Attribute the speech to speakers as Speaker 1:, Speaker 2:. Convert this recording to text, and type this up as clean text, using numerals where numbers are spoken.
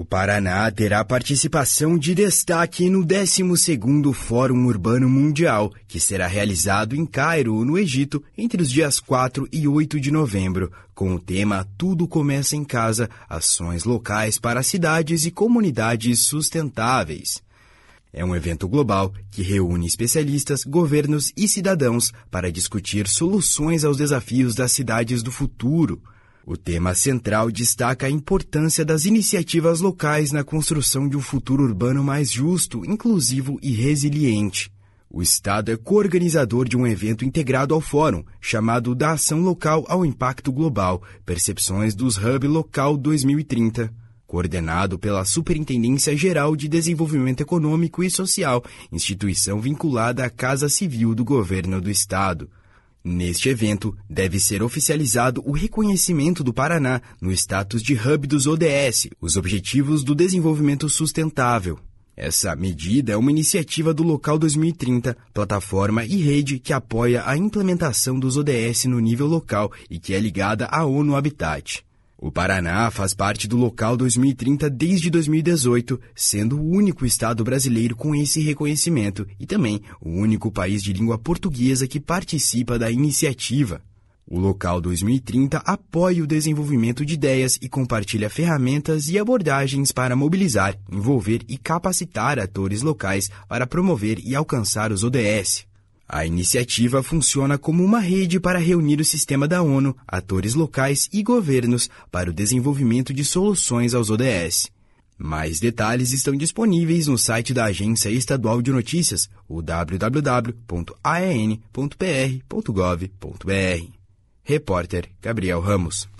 Speaker 1: O Paraná terá participação de destaque no 12º Fórum Urbano Mundial, que será realizado em Cairo, no Egito, entre os dias 4 e 8 de novembro, com o tema Tudo Começa em Casa, ações locais para cidades e comunidades sustentáveis. É um evento global que reúne especialistas, governos e cidadãos para discutir soluções aos desafios das cidades do futuro. O tema central destaca a importância das iniciativas locais na construção de um futuro urbano mais justo, inclusivo e resiliente. O Estado é coorganizador de um evento integrado ao Fórum, chamado Da Ação Local ao Impacto Global, Percepções dos Hub Local 2030, coordenado pela Superintendência Geral de Desenvolvimento Econômico e Social, instituição vinculada à Casa Civil do Governo do Estado. Neste evento, deve ser oficializado o reconhecimento do Paraná no status de Hub dos ODS, os Objetivos do Desenvolvimento Sustentável. Essa medida é uma iniciativa do Local 2030, plataforma e rede que apoia a implementação dos ODS no nível local e que é ligada à ONU Habitat. O Paraná faz parte do Local 2030 desde 2018, sendo o único estado brasileiro com esse reconhecimento e também o único país de língua portuguesa que participa da iniciativa. O Local 2030 apoia o desenvolvimento de ideias e compartilha ferramentas e abordagens para mobilizar, envolver e capacitar atores locais para promover e alcançar os ODS. A iniciativa funciona como uma rede para reunir o sistema da ONU, atores locais e governos para o desenvolvimento de soluções aos ODS. Mais detalhes estão disponíveis no site da Agência Estadual de Notícias, o www.aen.pr.gov.br. Repórter Gabriel Ramos.